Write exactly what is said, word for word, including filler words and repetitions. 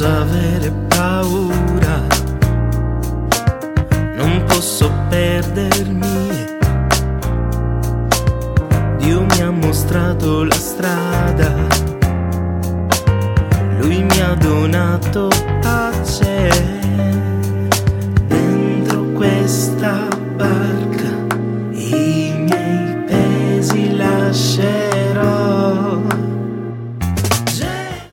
posso avere paura, non posso perdermi. Dio mi ha mostrato la strada, Lui mi ha donato pace.